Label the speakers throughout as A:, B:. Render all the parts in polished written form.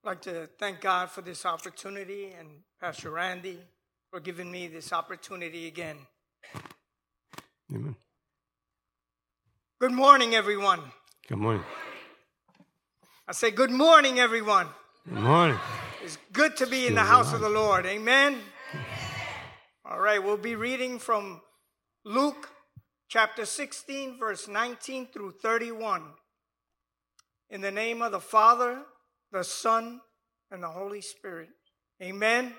A: like to thank God for this opportunity and Pastor Randy for giving me this opportunity again.
B: Amen.
A: Good morning, everyone.
B: Good morning.
A: I say good morning, everyone.
B: Good morning.
A: It's good to be in the house of the Lord. Amen? All right, we'll be reading from Luke chapter 16, verse 19 through 31. In the name of the Father, the Son, and the Holy Spirit. Amen?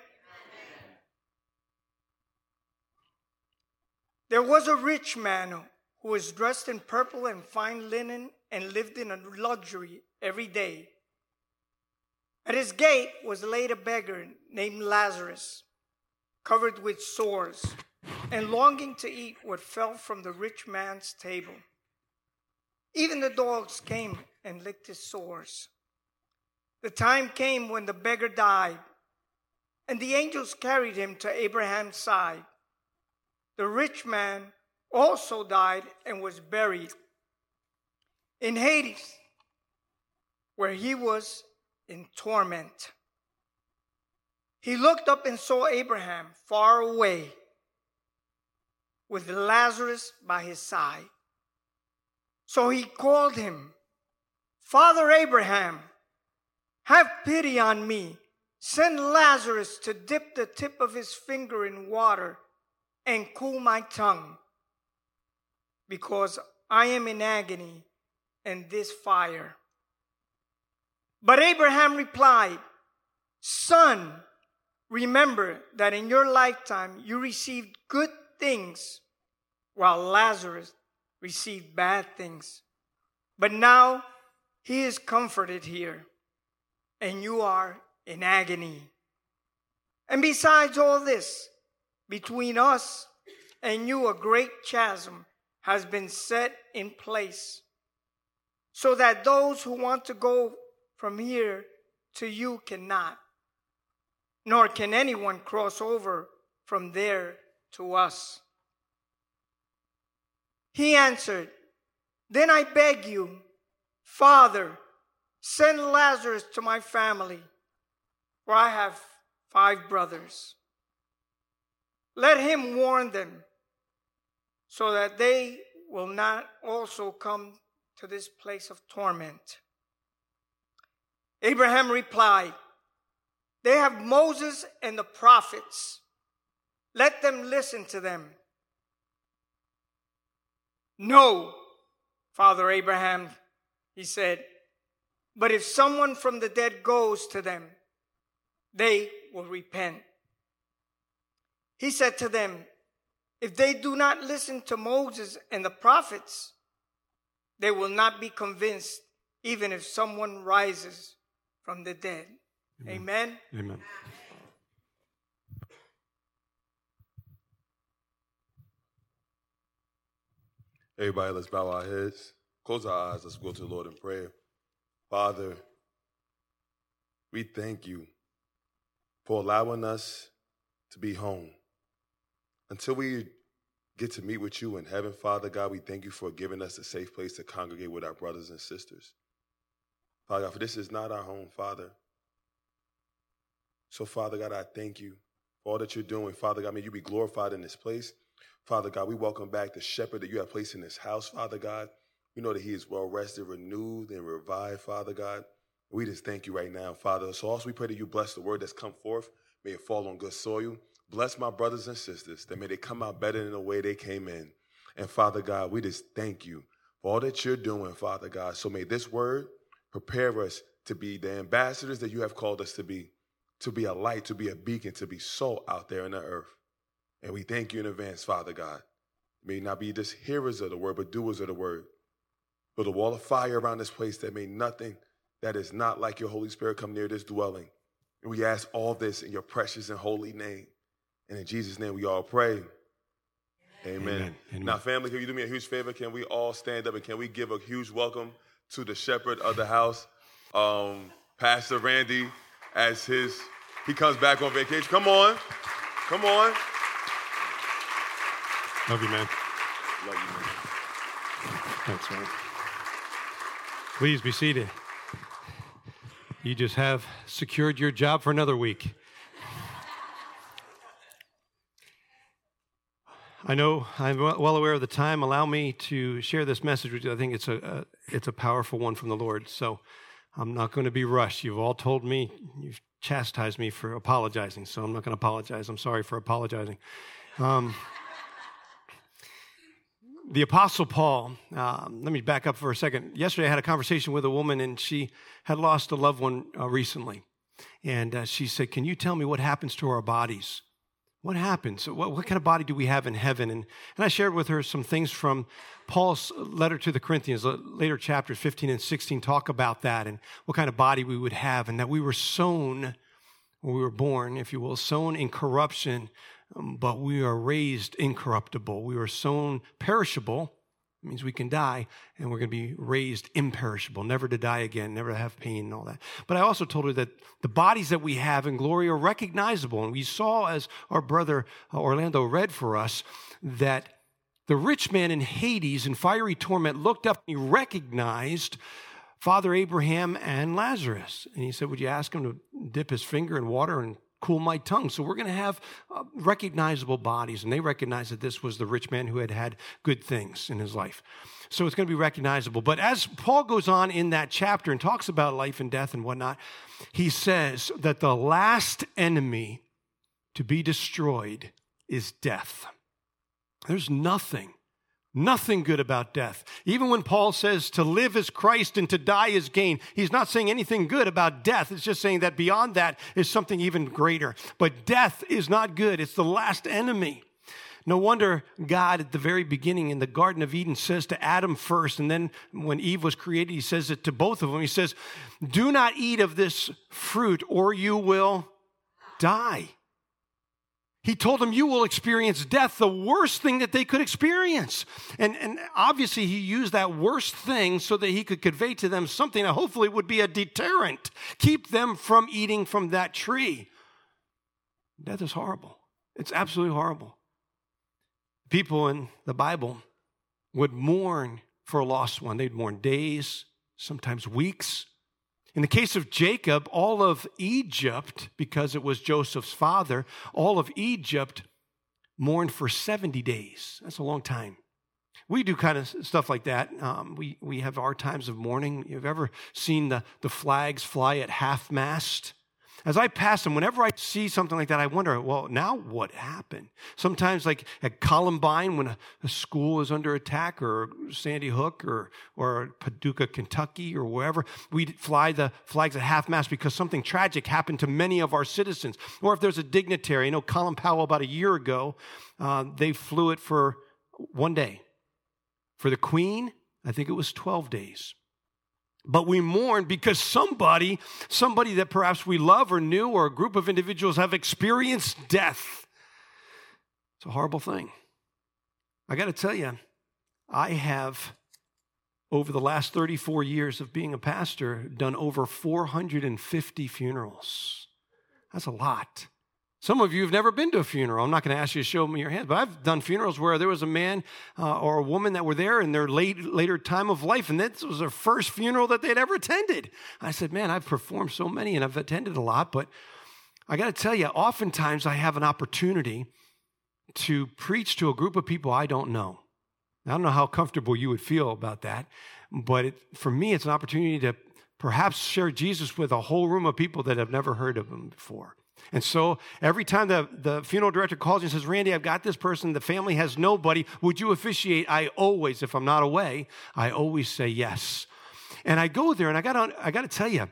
A: There was a rich man who was dressed in purple and fine linen and lived in luxury every day. At his gate was laid a beggar named Lazarus, covered with sores, and longing to eat what fell from the rich man's table. Even the dogs came and licked his sores. The time came when the beggar died, and the angels carried him to Abraham's side. The rich man also died and was buried in Hades, where he was in torment. He looked up and saw Abraham far away, with Lazarus by his side. So he called him, "Father Abraham, have pity on me. Send Lazarus to dip the tip of his finger in water and cool my tongue, because I am in agony in this fire." But Abraham replied, "Son, remember that in your lifetime you received good things, while Lazarus received bad things. But now he is comforted here, and you are in agony. And besides all this, between us and you a great chasm has been set in place, so that those who want to go from here to you cannot, nor can anyone cross over from there to us." He answered, "Then I beg you, Father, send Lazarus to my family, for I have 5 brothers. Let him warn them, so that they will not also come to this place of torment." Abraham replied, "They have Moses and the prophets. Let them listen to them." "No, Father Abraham," he said, "but if someone from the dead goes to them, they will repent." He said to them, "If they do not listen to Moses and the prophets, they will not be convinced, even if someone rises from the dead." Amen.
B: Amen.
C: Everybody, let's bow our heads, close our eyes, let's go to the Lord in prayer. Father, we thank you for allowing us to be home. Until we get to meet with you in heaven, Father God, we thank you for giving us a safe place to congregate with our brothers and sisters. Father God, for this is not our home, Father. So, Father God, I thank you for all that you're doing. Father God, may you be glorified in this place. Father God, we welcome back the shepherd that you have placed in this house, Father God. We know that he is well-rested, renewed, and revived, Father God. We just thank you right now, Father. So also we pray that you bless the word that's come forth. May it fall on good soil. Bless my brothers and sisters, that may they come out better than the way they came in. And Father God, we just thank you for all that you're doing, Father God. So may this word prepare us to be the ambassadors that you have called us to be a light, to be a beacon, to be salt out there in the earth. And we thank you in advance, Father God. May not be just hearers of the word, but doers of the word. Build a wall of fire around this place that may nothing that is not like your Holy Spirit come near this dwelling. And we ask all this in your precious and holy name. And in Jesus' name we all pray. Amen.
B: Amen.
C: Now, family, can you do me a huge favor? Can we all stand up and can we give a huge welcome to the shepherd of the house, Pastor Randy, as he comes back on vacation. Come on. Come on.
B: Love you, man.
C: Love you, man.
B: Thanks, man. Please be seated. You just have secured your job for another week. I know I'm well aware of the time. Allow me to share this message with you. I think it's a powerful one from the Lord. So I'm not going to be rushed. You've all told me, you've chastised me for apologizing, so I'm not going to apologize. I'm sorry for apologizing. The Apostle Paul, let me back up for a second. Yesterday I had a conversation with a woman, and she had lost a loved one recently. And she said, can you tell me what happens to our bodies? What happens? What kind of body do we have in heaven? And I shared with her some things from Paul's letter to the Corinthians. Later chapters 15 and 16 talk about that and what kind of body we would have, and that we were sown, or we were born, if you will, sown in corruption, but we are raised incorruptible. We were sown perishable. It means we can die, and we're going to be raised imperishable, never to die again, never to have pain and all that. But I also told her that the bodies that we have in glory are recognizable. And we saw, as our brother Orlando read for us, that the rich man in Hades in fiery torment looked up and he recognized Father Abraham and Lazarus. And he said, would you ask him to dip his finger in water and cool my tongue? So we're going to have recognizable bodies. And they recognized that this was the rich man who had had good things in his life. So it's going to be recognizable. But as Paul goes on in that chapter and talks about life and death and whatnot, he says that the last enemy to be destroyed is death. There's nothing good about death. Even when Paul says to live is Christ and to die is gain, he's not saying anything good about death. It's just saying that beyond that is something even greater. But death is not good. It's the last enemy. No wonder God at the very beginning in the Garden of Eden says to Adam first, and then when Eve was created, he says it to both of them. He says, do not eat of this fruit or you will die. He told them, you will experience death, the worst thing that they could experience. And obviously he used that worst thing so that he could convey to them something that hopefully would be a deterrent, keep them from eating from that tree. Death is horrible. It's absolutely horrible. People in the Bible would mourn for a lost one. They'd mourn days, sometimes weeks. In the case of Jacob, all of Egypt, because it was Joseph's father, all of Egypt mourned for 70 days. That's a long time. We do kind of stuff like that. We have our times of mourning. You've ever seen the flags fly at half-mast? As I pass them, whenever I see something like that, I wonder, well, now what happened? Sometimes like at Columbine, when a school is under attack, or Sandy Hook, or Paducah, Kentucky, or wherever, we fly the flags at half-mast because something tragic happened to many of our citizens. Or if there's a dignitary, I know Colin Powell about a year ago, they flew it for one day. For the Queen, I think it was 12 days. But we mourn because somebody that perhaps we love or knew, or a group of individuals have experienced death. It's a horrible thing. I got to tell you, I have, over the last 34 years of being a pastor, done over 450 funerals. That's a lot. Some of you have never been to a funeral. I'm not going to ask you to show me your hand, but I've done funerals where there was a man or a woman that were there in their later time of life, and this was their first funeral that they'd ever attended. I said, man, I've performed so many and I've attended a lot, but I got to tell you, oftentimes I have an opportunity to preach to a group of people I don't know. I don't know how comfortable you would feel about that, but for me, it's an opportunity to perhaps share Jesus with a whole room of people that have never heard of him before. And so every time the funeral director calls and says, Randy, I've got this person, the family has nobody, would you officiate? I always, if I'm not away, I always say yes. And I go there, and I got to tell you,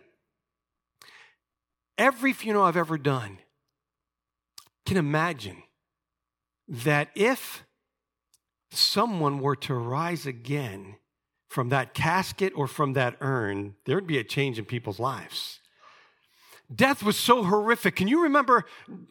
B: every funeral I've ever done, can imagine that if someone were to rise again from that casket or from that urn, there would be a change in people's lives. Death was so horrific. Do you remember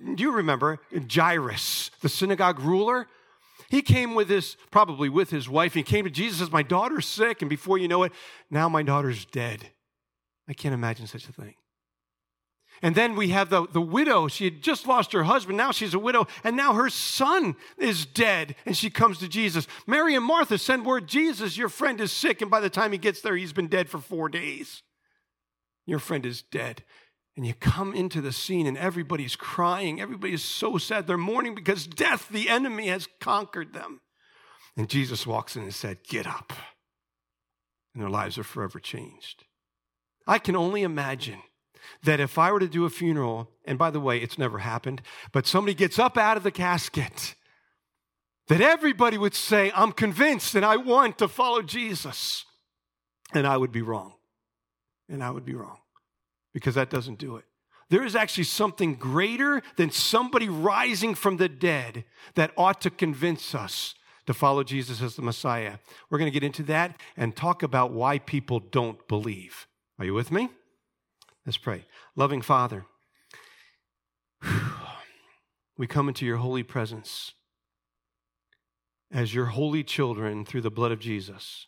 B: Jairus, the synagogue ruler? He came probably with his wife. He came to Jesus and says, my daughter's sick. And before you know it, now my daughter's dead. I can't imagine such a thing. And then we have the widow. She had just lost her husband. Now she's a widow. And now her son is dead. And she comes to Jesus. Mary and Martha send word, Jesus, your friend is sick. And by the time he gets there, he's been dead for 4 days. Your friend is dead. And you come into the scene and everybody's crying. Everybody is so sad. They're mourning because death, the enemy, has conquered them. And Jesus walks in and said, get up. And their lives are forever changed. I can only imagine that if I were to do a funeral, and by the way, it's never happened, but somebody gets up out of the casket, that everybody would say, I'm convinced and I want to follow Jesus. And I would be wrong. And I would be wrong. Because that doesn't do it. There is actually something greater than somebody rising from the dead that ought to convince us to follow Jesus as the Messiah. We're going to get into that and talk about why people don't believe. Are you with me? Let's pray. Loving Father, we come into your holy presence as your holy children through the blood of Jesus.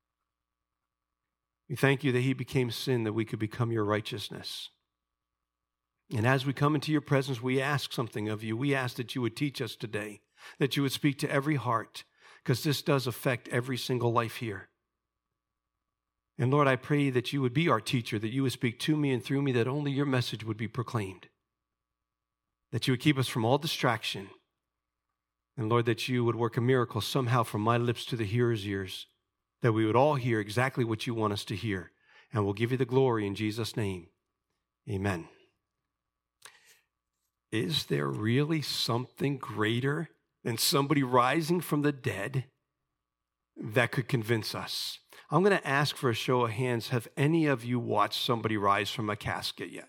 B: We thank you that he became sin that we could become your righteousness. And as we come into your presence, we ask something of you. We ask that you would teach us today, that you would speak to every heart, because this does affect every single life here. And Lord, I pray that you would be our teacher, that you would speak to me and through me, that only your message would be proclaimed, that you would keep us from all distraction. And Lord, that you would work a miracle somehow from my lips to the hearer's ears, that we would all hear exactly what you want us to hear. And we'll give you the glory in Jesus' name. Amen. Is there really something greater than somebody rising from the dead that could convince us? I'm going to ask for a show of hands. Have any of you watched somebody rise from a casket yet?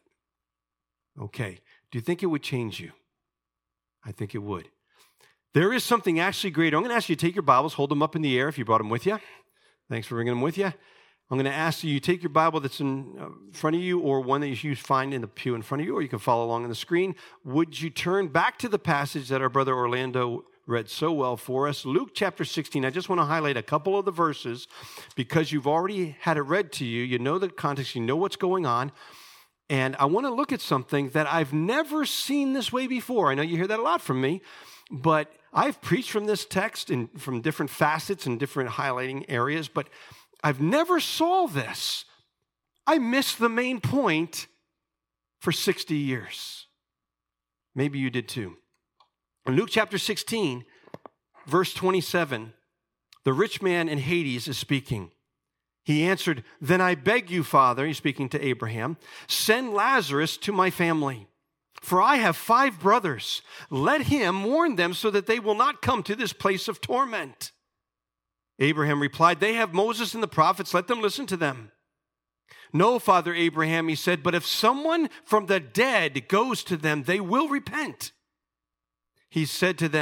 B: Okay. Do you think it would change you? I think it would. There is something actually greater. I'm going to ask you to take your Bibles, hold them up in the air if you brought them with you. Thanks for bringing them with you. I'm going to ask you take your Bible that's in front of you or one that you find in the pew in front of you, or you can follow along on the screen. Would you turn back to the passage that our brother Orlando read so well for us? Luke chapter 16. I just want to highlight a couple of the verses because you've already had it read to you. You know the context. You know what's going on. And I want to look at something that I've never seen this way before. I know you hear that a lot from me, but I've preached from this text and from different facets and different highlighting areas, but I've never saw this. I missed the main point for 60 years. Maybe you did too. In Luke chapter 16, verse 27, the rich man in Hades is speaking. He answered, "Then I beg you, Father," he's speaking to Abraham, "send Lazarus to my family. For I have 5 brothers. Let him warn them so that they will not come to this place of torment." Abraham replied, "They have Moses and the prophets. Let them listen to them." "No, Father Abraham," he said, "but if someone from the dead goes to them, they will repent." He said to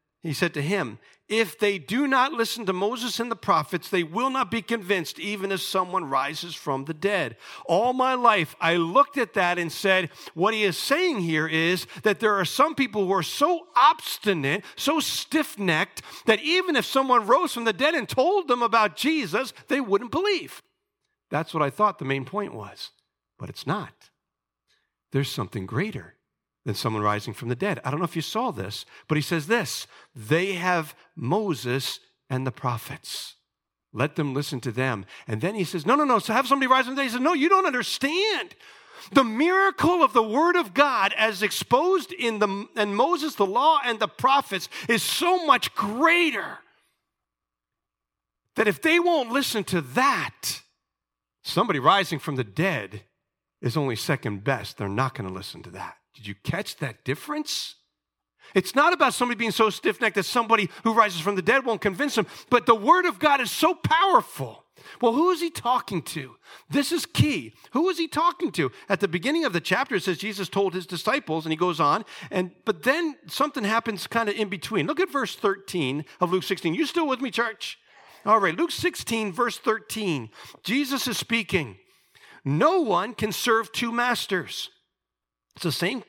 B: him, "If they do not listen to Moses and the prophets, they will not be convinced, even if someone rises from the dead." All my life, I looked at that and said, what he is saying here is that there are some people who are so obstinate, so stiff-necked, that even if someone rose from the dead and told them about Jesus, they wouldn't believe. That's what I thought the main point was. But it's not. There's something greater than someone rising from the dead. I don't know if you saw this, but he says this: they have Moses and the prophets. Let them listen to them. And then he says, no, so have somebody rise from the dead. He says, no, you don't understand. The miracle of the word of God as exposed in Moses, the law, and the prophets is so much greater that if they won't listen to that, somebody rising from the dead is only second best. They're not going to listen to that. Did you catch that difference? It's not about somebody being so stiff-necked that somebody who rises from the dead won't convince them, but the word of God is so powerful. Well, who is he talking to? This is key. Who is he talking to? At the beginning of the chapter, it says Jesus told his disciples, and he goes on, but then something happens kind of in between. Look at verse 13 of Luke 16. You still with me, church? All right, Luke 16, verse 13. Jesus is speaking. No one can serve 2 masters. It's the same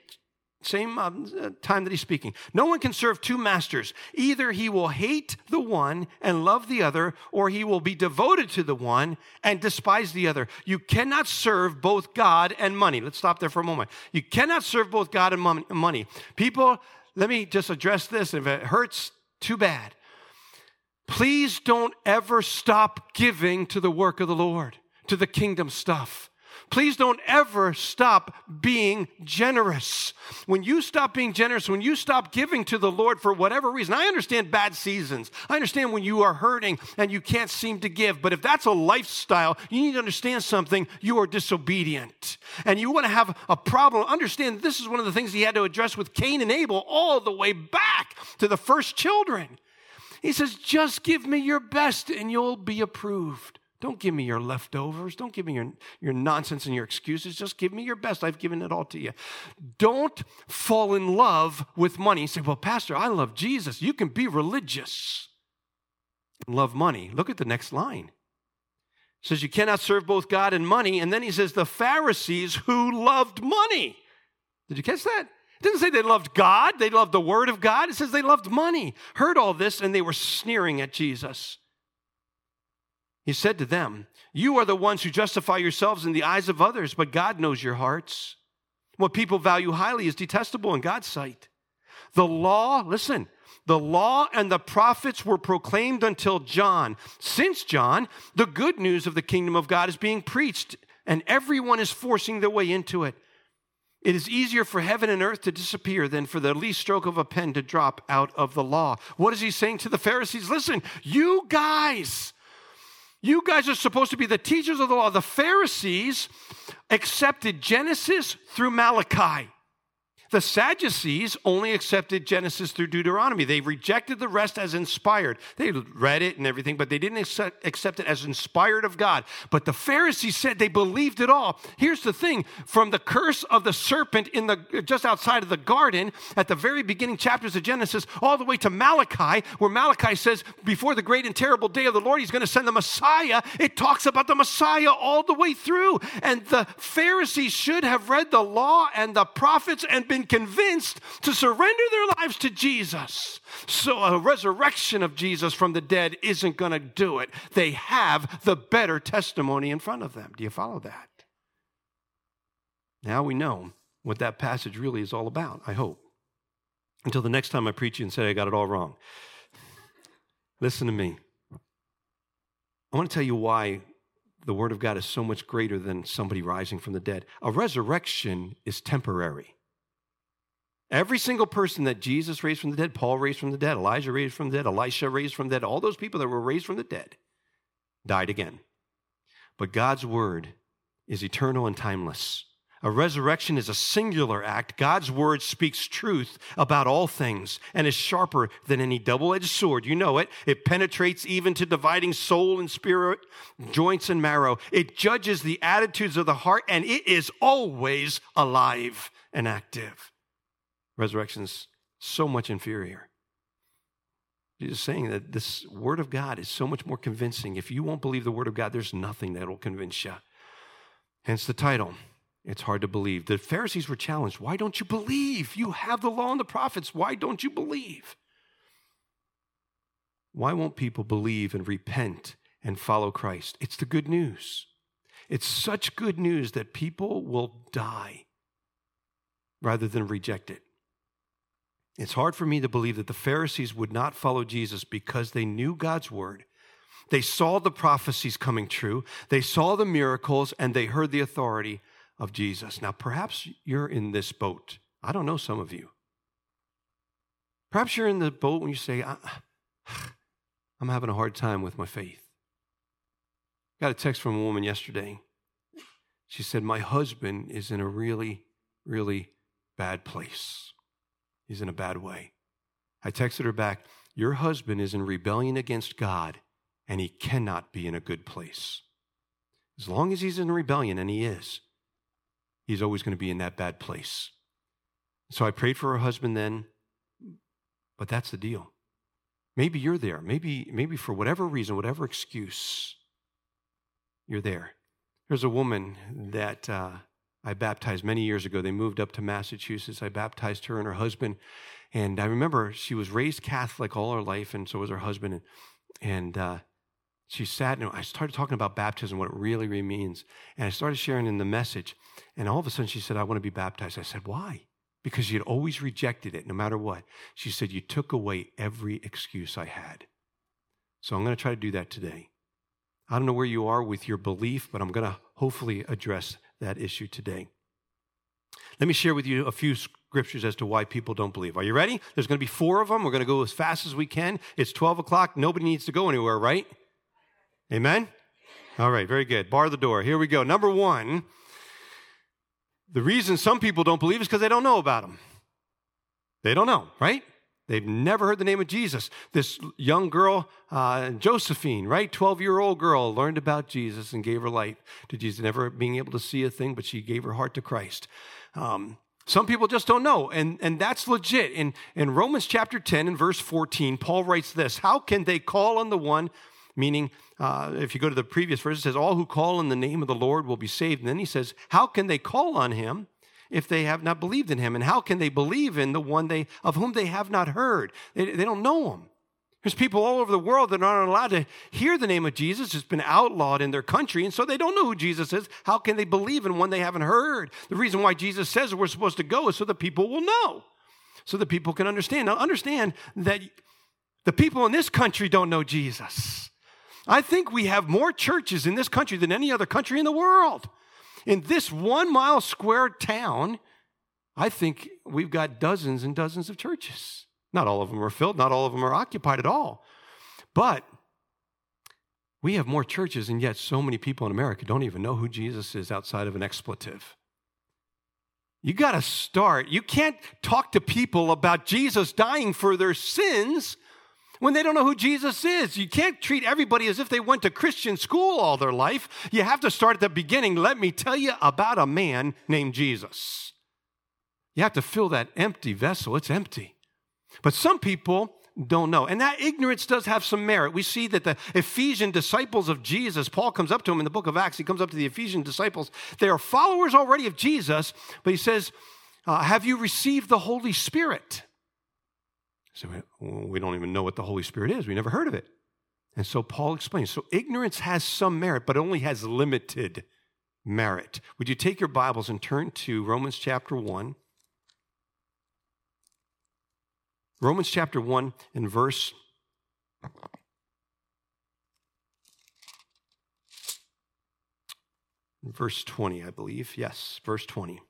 B: time that he's speaking. No one can serve 2 masters. Either he will hate the one and love the other, or he will be devoted to the one and despise the other. You cannot serve both God and money. Let's stop there for a moment. You cannot serve both God and money. People, let me just address this. If it hurts, too bad. Please don't ever stop giving to the work of the Lord, to the kingdom stuff. Please don't ever stop being generous. When you stop being generous, when you stop giving to the Lord for whatever reason, I understand bad seasons. I understand when you are hurting and you can't seem to give. But if that's a lifestyle, you need to understand something. You are disobedient. And you want to have a problem. Understand this is one of the things he had to address with Cain and Abel all the way back to the first children. He says, just give me your best and you'll be approved. Don't give me your leftovers. Don't give me your nonsense and your excuses. Just give me your best. I've given it all to you. Don't fall in love with money. You say, well, Pastor, I love Jesus. You can be religious and love money. Look at the next line. It says you cannot serve both God and money. And then he says the Pharisees who loved money. Did you catch that? It doesn't say they loved God. They loved the word of God. It says they loved money. Heard all this and they were sneering at Jesus. He said to them, you are the ones who justify yourselves in the eyes of others, but God knows your hearts. What people value highly is detestable in God's sight. The law, listen, the law and the prophets were proclaimed until John. Since John, the good news of the kingdom of God is being preached, and everyone is forcing their way into it. It is easier for heaven and earth to disappear than for the least stroke of a pen to drop out of the law. What is he saying to the Pharisees? Listen, you guys are supposed to be the teachers of the law. The Pharisees accepted Genesis through Malachi. The Sadducees only accepted Genesis through Deuteronomy. They rejected the rest as inspired. They read it and everything, but they didn't accept it as inspired of God. But the Pharisees said they believed it all. Here's the thing. From the curse of the serpent just outside of the garden, at the very beginning chapters of Genesis, all the way to Malachi, where Malachi says, before the great and terrible day of the Lord, he's going to send the Messiah. It talks about the Messiah all the way through. And the Pharisees should have read the law and the prophets and been convinced to surrender their lives to Jesus. So a resurrection of Jesus from the dead isn't going to do it. They have the better testimony in front of them. Do you follow that? Now we know what that passage really is all about, I hope. Until the next time I preach you and say I got it all wrong. Listen to me. I want to tell you why the Word of God is so much greater than somebody rising from the dead. A resurrection is temporary. Every single person that Jesus raised from the dead, Paul raised from the dead, Elijah raised from the dead, Elisha raised from the dead, all those people that were raised from the dead died again. But God's word is eternal and timeless. A resurrection is a singular act. God's word speaks truth about all things and is sharper than any double-edged sword. You know it. It penetrates even to dividing soul and spirit, joints and marrow. It judges the attitudes of the heart, and it is always alive and active. Resurrection is so much inferior. Jesus is saying that this word of God is so much more convincing. If you won't believe the word of God, there's nothing that will convince you. Hence the title, It's Hard to Believe. The Pharisees were challenged. Why don't you believe? You have the law and the prophets. Why don't you believe? Why won't people believe and repent and follow Christ? It's the good news. It's such good news that people will die rather than reject it. It's hard for me to believe that the Pharisees would not follow Jesus because they knew God's word. They saw the prophecies coming true. They saw the miracles, and they heard the authority of Jesus. Now, perhaps you're in this boat. I don't know some of you. Perhaps you're in the boat when you say, I'm having a hard time with my faith. Got a text from a woman yesterday. She said, my husband is in a really, really bad place. He's in a bad way. I texted her back, your husband is in rebellion against God, and he cannot be in a good place. As long as he's in rebellion, and he is, he's always going to be in that bad place. So I prayed for her husband then, but that's the deal. Maybe you're there. Maybe for whatever reason, whatever excuse, you're there. There's a woman that I baptized many years ago. They moved up to Massachusetts. I baptized her and her husband. And I remember she was raised Catholic all her life, and so was her husband. And she sat, and I started talking about baptism, what it really, really means. And I started sharing in the message. And all of a sudden she said, I want to be baptized. I said, why? Because she had always rejected it, no matter what. She said, you took away every excuse I had. So I'm going to try to do that today. I don't know where you are with your belief, but I'm going to hopefully address that issue today. Let me share with you a few scriptures as to why people don't believe. Are you ready? There's going to be 4 of them. We're going to go as fast as we can. It's 12 o'clock. Nobody needs to go anywhere, right? Amen? All right, very good. Bar the door. Here we go. Number 1, the reason some people don't believe is because they don't know about him. They don't know, right? They've never heard the name of Jesus. This young girl, Josephine, right? 12-year-old girl, learned about Jesus and gave her life to Jesus, never being able to see a thing, but she gave her heart to Christ. Some people just don't know, and that's legit. In Romans chapter 10 and verse 14, Paul writes this: how can they call on the one, meaning if you go to the previous verse, it says, all who call in the name of the Lord will be saved. And then he says, how can they call on him if they have not believed in him? And how can they believe in the one of whom they have not heard? They don't know him. There's people all over the world that aren't allowed to hear the name of Jesus. It's been outlawed in their country, and so they don't know who Jesus is. How can they believe in one they haven't heard? The reason why Jesus says we're supposed to go is so that people will know, so that people can understand. Now, understand that the people in this country don't know Jesus. I think we have more churches in this country than any other country in the world. In this 1 mile square town, I think we've got dozens and dozens of churches. Not all of them are filled. Not all of them are occupied at all. But we have more churches, and yet so many people in America don't even know who Jesus is outside of an expletive. You got to start. You can't talk to people about Jesus dying for their sins when they don't know who Jesus is. You can't treat everybody as if they went to Christian school all their life. You have to start at the beginning. Let me tell you about a man named Jesus. You have to fill that empty vessel. It's empty. But some people don't know. And that ignorance does have some merit. We see that the Ephesian disciples of Jesus, Paul comes up to them in the book of Acts. He comes up to the Ephesian disciples. They are followers already of Jesus, but he says, have you received the Holy Spirit? So we don't even know what the Holy Spirit is. We never heard of it. And so Paul explains. So ignorance has some merit, but only has limited merit. Would you take your Bibles and turn to Romans chapter 1? Romans chapter 1 and verse 20, I believe. Yes, verse 20.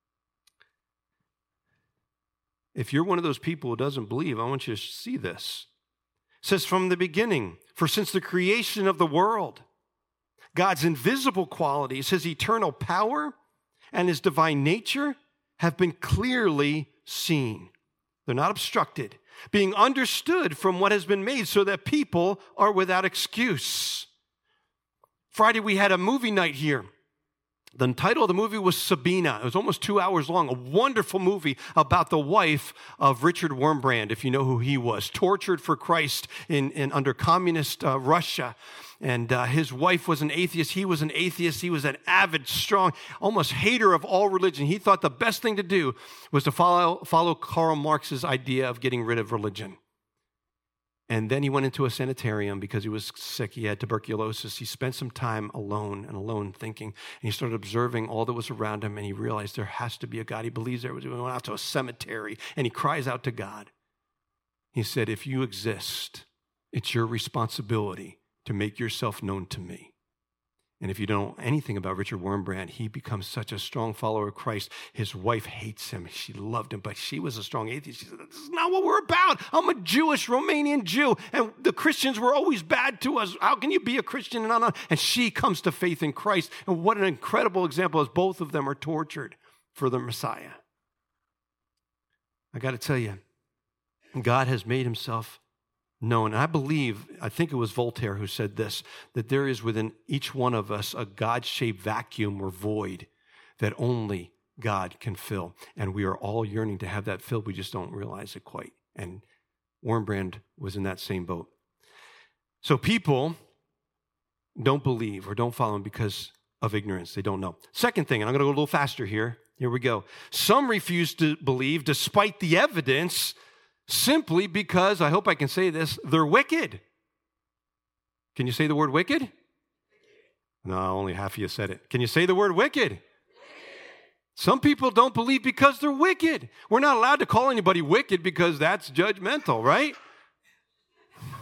B: If you're one of those people who doesn't believe, I want you to see this. It says, from the beginning, for since the creation of the world, God's invisible qualities, his eternal power, and his divine nature have been clearly seen. They're not obstructed, being understood from what has been made so that people are without excuse. Friday, we had a movie night here. The title of the movie was Sabina. It was almost 2 hours long, a wonderful movie about the wife of Richard Wurmbrand, if you know who he was, tortured for Christ in under communist Russia. And his wife was an atheist. He was an atheist. He was an avid, strong, almost hater of all religion. He thought the best thing to do was to follow Karl Marx's idea of getting rid of religion. And then he went into a sanitarium because he was sick. He had tuberculosis. He spent some time alone thinking. And he started observing all that was around him, and he realized there has to be a God. He believes there was. He went out to a cemetery, and he cries out to God. He said, if you exist, it's your responsibility to make yourself known to me. And if you don't know anything about Richard Wurmbrand, he becomes such a strong follower of Christ. His wife hates him. She loved him, but she was a strong atheist. She said, this is not what we're about. I'm a Jewish, Romanian Jew, and the Christians were always bad to us. How can you be a Christian? And she comes to faith in Christ. And what an incredible example as both of them are tortured for the Messiah. I got to tell you, God has made himself known. And I think it was Voltaire who said this, that there is within each one of us a God-shaped vacuum or void that only God can fill. And we are all yearning to have that filled. We just don't realize it quite. And Wurmbrand was in that same boat. So people don't believe or don't follow him because of ignorance. They don't know. Second thing, and I'm going to go a little faster here. Here we go. Some refuse to believe despite the evidence simply because, I hope I can say this, they're wicked. Can you say the word wicked? No, only half of you said it. Can you say the word wicked? Some people don't believe because they're wicked. We're not allowed to call anybody wicked because that's judgmental, right?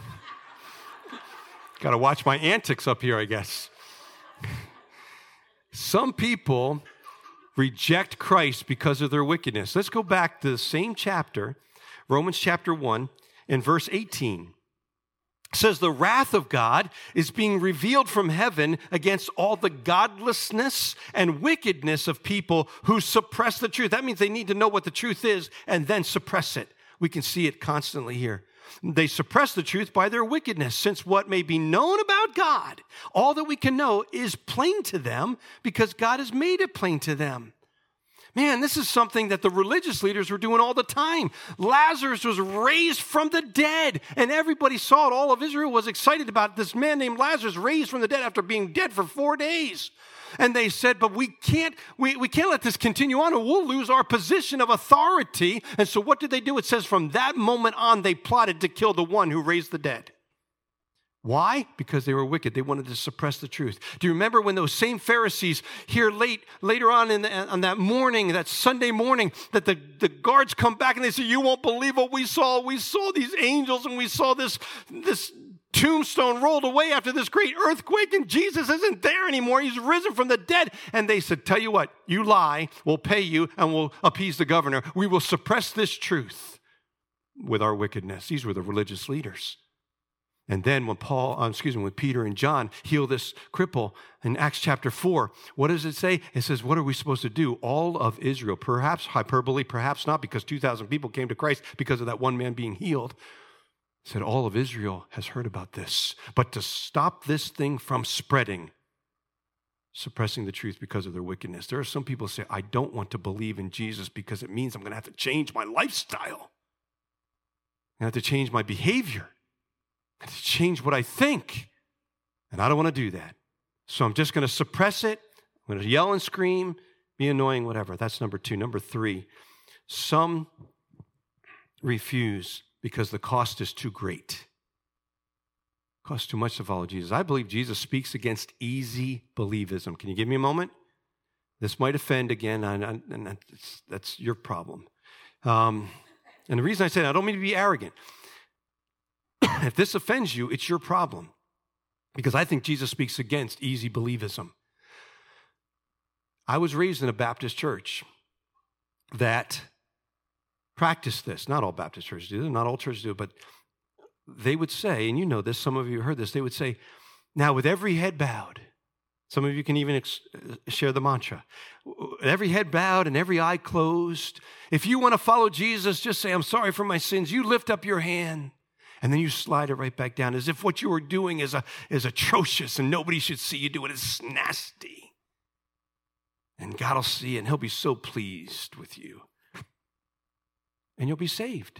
B: Got to watch my antics up here, I guess. Some people reject Christ because of their wickedness. Let's go back to the same chapter, Romans chapter 1, and verse 18. It says, the wrath of God is being revealed from heaven against all the godlessness and wickedness of people who suppress the truth. That means they need to know what the truth is and then suppress it. We can see it constantly here. They suppress the truth by their wickedness, since what may be known about God, all that we can know, is plain to them because God has made it plain to them. Man, this is something that the religious leaders were doing all the time. Lazarus was raised from the dead, and everybody saw it. All of Israel was excited about this man named Lazarus raised from the dead after being dead for 4 days. And they said, but we can't let this continue on, or we'll lose our position of authority. And so what did they do? It says from that moment on, they plotted to kill the one who raised the dead. Why? Because they were wicked. They wanted to suppress the truth. Do you remember when those same Pharisees here later on on that morning, that Sunday morning, that the guards come back and they say, you won't believe what we saw. We saw these angels and we saw this tombstone rolled away after this great earthquake, and Jesus isn't there anymore. He's risen from the dead. And they said, tell you what, you lie, we'll pay you, and we'll appease the governor. We will suppress this truth with our wickedness. These were the religious leaders. And then when when Peter and John heal this cripple in Acts chapter 4, what does it say? It says, what are we supposed to do? All of Israel, perhaps hyperbole, perhaps not, because 2,000 people came to Christ because of that one man being healed. It said, all of Israel has heard about this. But to stop this thing from spreading, suppressing the truth because of their wickedness. There are some people who say, I don't want to believe in Jesus because it means I'm going to have to change my lifestyle. I have to change my behavior. I have to change what I think. And I don't want to do that. So I'm just going to suppress it. I'm going to yell and scream, be annoying, whatever. That's number 2. Number 3, some refuse because the cost is too great. It costs too much to follow Jesus. I believe Jesus speaks against easy believism. Can you give me a moment? This might offend again, and that's your problem. And the reason I say that, I don't mean to be arrogant. If this offends you, it's your problem. Because I think Jesus speaks against easy believism. I was raised in a Baptist church that practiced this. Not all Baptist churches do it, not all churches do it, but they would say, and you know this, some of you heard this, they would say, now with every head bowed, some of you can even share the mantra, every head bowed and every eye closed, if you want to follow Jesus, just say, I'm sorry for my sins. You lift up your hand. And then you slide it right back down as if what you were doing is atrocious and nobody should see you do it. It's nasty. And God will see it and he'll be so pleased with you. And you'll be saved.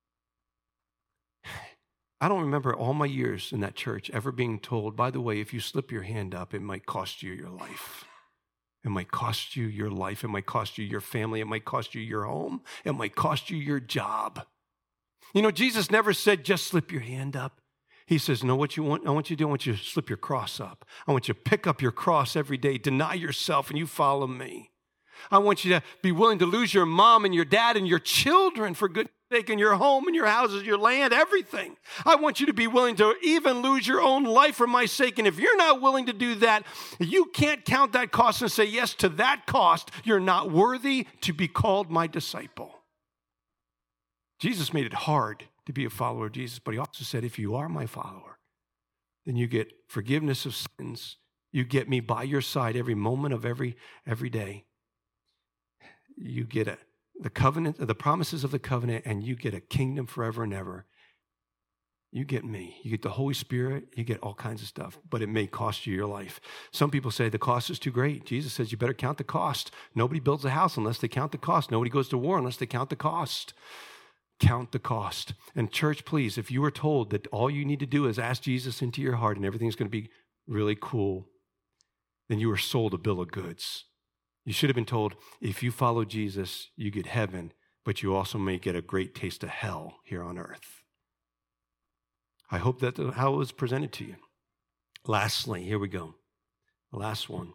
B: I don't remember all my years in that church ever being told, by the way, if you slip your hand up, it might cost you your life. It might cost you your life. It might cost you your family. It might cost you your home. It might cost you your job. You know, Jesus never said, just slip your hand up. He says, no, what you want, I want you to do, I want you to slip your cross up. I want you to pick up your cross every day, deny yourself, and you follow me. I want you to be willing to lose your mom and your dad and your children for goodness sake, and your home and your houses, your land, everything. I want you to be willing to even lose your own life for my sake. And if you're not willing to do that, you can't count that cost and say yes to that cost. You're not worthy to be called my disciple. Jesus made it hard to be a follower of Jesus, but he also said, if you are my follower, then you get forgiveness of sins. You get me by your side every moment of every day. You get the covenant, the promises of the covenant, and you get a kingdom forever and ever. You get me. You get the Holy Spirit. You get all kinds of stuff, but it may cost you your life. Some people say the cost is too great. Jesus says you better count the cost. Nobody builds a house unless they count the cost. Nobody goes to war unless they count the cost. Count the cost. And church, please, if you were told that all you need to do is ask Jesus into your heart and everything's going to be really cool, then you were sold a bill of goods. You should have been told, if you follow Jesus, you get heaven, but you also may get a great taste of hell here on earth. I hope that's how it was presented to you. Lastly, here we go. The last one.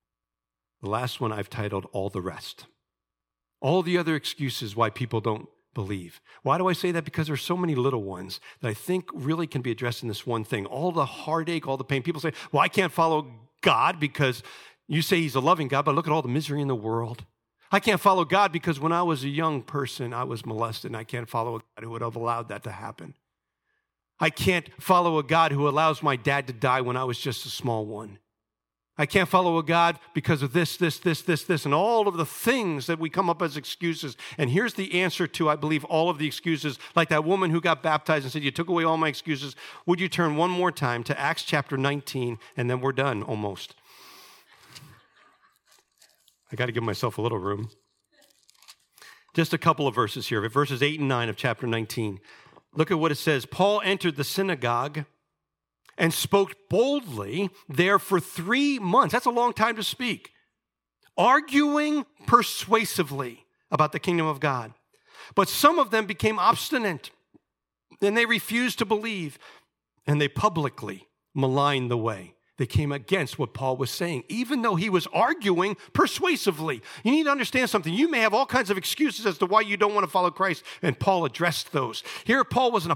B: The last one I've titled All the Rest. All the other excuses why people don't believe. Why do I say that? Because there's so many little ones that I think really can be addressed in this one thing. All the heartache, all the pain. People say, well, I can't follow God because you say he's a loving God, but look at all the misery in the world. I can't follow God because when I was a young person, I was molested, and I can't follow a God who would have allowed that to happen. I can't follow a God who allows my dad to die when I was just a small one. I can't follow a God because of this, and all of the things that we come up as excuses. And here's the answer to, I believe, all of the excuses. Like that woman who got baptized and said, you took away all my excuses. Would you turn one more time to Acts chapter 19, and then we're done almost. I got to give myself a little room. Just a couple of verses here, verses 8 and 9 of chapter 19. Look at what it says. Paul entered the synagogue and spoke boldly there for 3 months. That's a long time to speak. Arguing persuasively about the kingdom of God. But some of them became obstinate, and they refused to believe, and they publicly maligned the way. They came against what Paul was saying, even though he was arguing persuasively. You need to understand something. You may have all kinds of excuses as to why you don't want to follow Christ, and Paul addressed those. Here, Paul was he was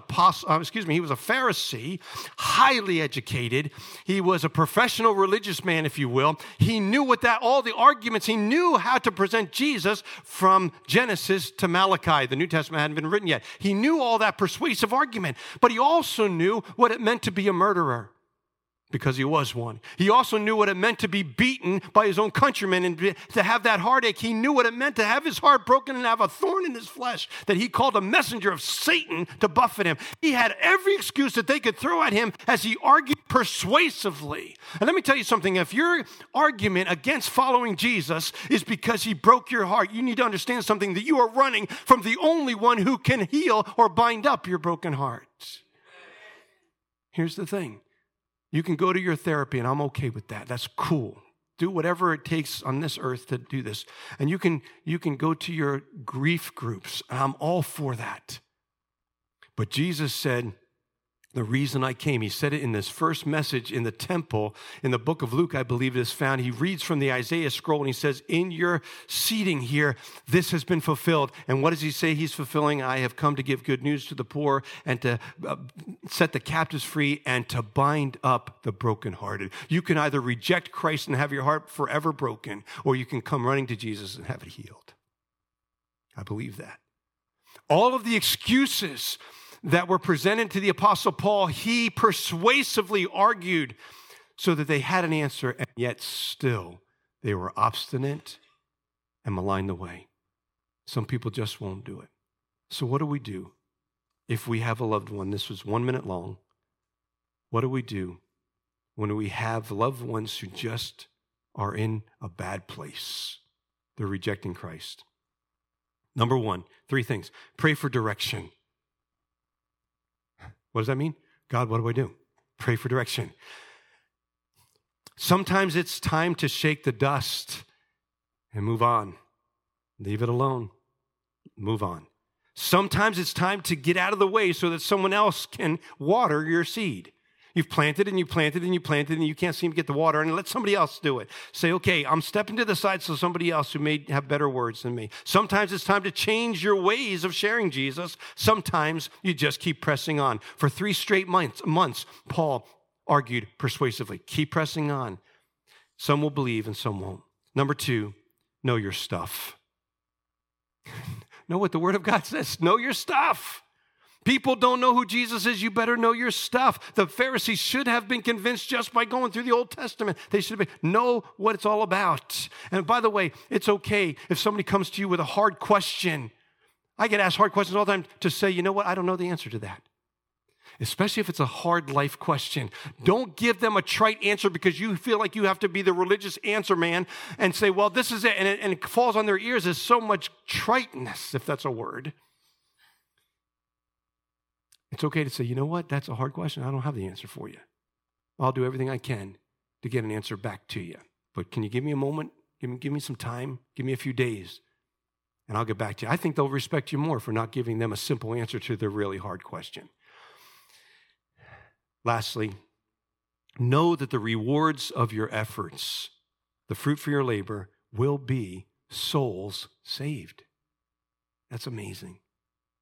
B: a Pharisee, highly educated. He was a professional religious man, if you will. He knew all the arguments. He knew how to present Jesus from Genesis to Malachi. The New Testament hadn't been written yet. He knew all that persuasive argument, but he also knew what it meant to be a murderer. Because he was one. He also knew what it meant to be beaten by his own countrymen and to have that heartache. He knew what it meant to have his heart broken and have a thorn in his flesh that he called a messenger of Satan to buffet him. He had every excuse that they could throw at him as he argued persuasively. And let me tell you something. If your argument against following Jesus is because he broke your heart, you need to understand something, that you are running from the only one who can heal or bind up your broken heart. Here's the thing. You can go to your therapy, and I'm okay with that. That's cool. Do whatever it takes on this earth to do this. And you can go to your grief groups. I'm all for that. But Jesus said, the reason I came, he said it in this first message in the temple, in the book of Luke, I believe it is found. He reads from the Isaiah scroll, and he says, in your seating here, this has been fulfilled. And what does he say he's fulfilling? I have come to give good news to the poor and to set the captives free and to bind up the brokenhearted. You can either reject Christ and have your heart forever broken, or you can come running to Jesus and have it healed. I believe that. All of the excuses that were presented to the Apostle Paul, he persuasively argued so that they had an answer, and yet still they were obstinate and maligned the way. Some people just won't do it. So what do we do if we have a loved one? This was 1 minute long. What do we do when we have loved ones who just are in a bad place? They're rejecting Christ. Number one, 3 things. Pray for direction. What does that mean? God, what do I do? Pray for direction. Sometimes it's time to shake the dust and move on. Leave it alone. Move on. Sometimes it's time to get out of the way so that someone else can water your seed. You've planted and you planted and you planted and you can't seem to get the water, and let somebody else do it. Say, okay, I'm stepping to the side so somebody else who may have better words than me. Sometimes it's time to change your ways of sharing Jesus. Sometimes you just keep pressing on. For 3 straight months, Paul argued persuasively. Keep pressing on. Some will believe and some won't. Number 2, know your stuff. Know what the Word of God says. Know your stuff. People don't know who Jesus is. You better know your stuff. The Pharisees should have been convinced just by going through the Old Testament. They should have know what it's all about. And by the way, it's okay if somebody comes to you with a hard question. I get asked hard questions all the time to say, you know what? I don't know the answer to that. Especially if it's a hard life question. Don't give them a trite answer because you feel like you have to be the religious answer man and say, well, this is it. And it falls on their ears as so much triteness, if that's a word. It's okay to say, you know what? That's a hard question. I don't have the answer for you. I'll do everything I can to get an answer back to you. But can you give me a moment? Give me some time. Give me a few days, and I'll get back to you. I think they'll respect you more for not giving them a simple answer to their really hard question. Lastly, know that the rewards of your efforts, the fruit for your labor, will be souls saved. That's amazing.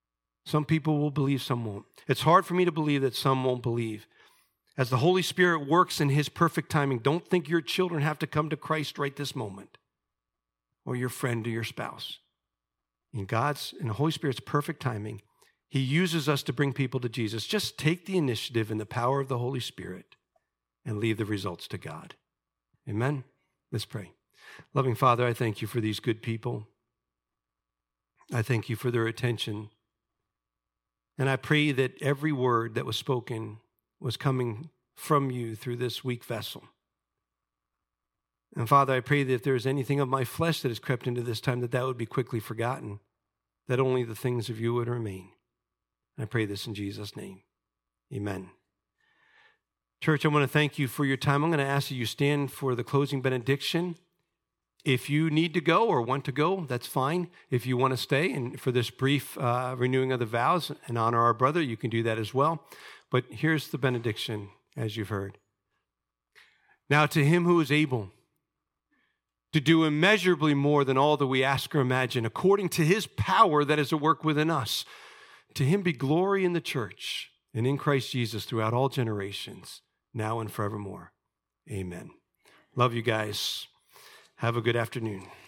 B: Some people will believe, some won't. It's hard for me to believe that some won't believe. As the Holy Spirit works in his perfect timing, don't think your children have to come to Christ right this moment, or your friend or your spouse. In the Holy Spirit's perfect timing, he uses us to bring people to Jesus. Just take the initiative in the power of the Holy Spirit and leave the results to God. Amen? Let's pray. Loving Father, I thank you for these good people. I thank you for their attention. And I pray that every word that was spoken was coming from you through this weak vessel. And Father, I pray that if there's anything of my flesh that has crept into this time, that would be quickly forgotten, that only the things of you would remain. I pray this in Jesus' name. Amen. Church, I want to thank you for your time. I'm going to ask that you stand for the closing benediction. If you need to go or want to go, that's fine. If you want to stay and for this brief renewing of the vows and honor our brother, you can do that as well. But here's the benediction, as you've heard. Now to him who is able to do immeasurably more than all that we ask or imagine, according to his power that is at work within us, to him be glory in the church and in Christ Jesus throughout all generations, now and forevermore. Amen. Love you guys. Have a good afternoon.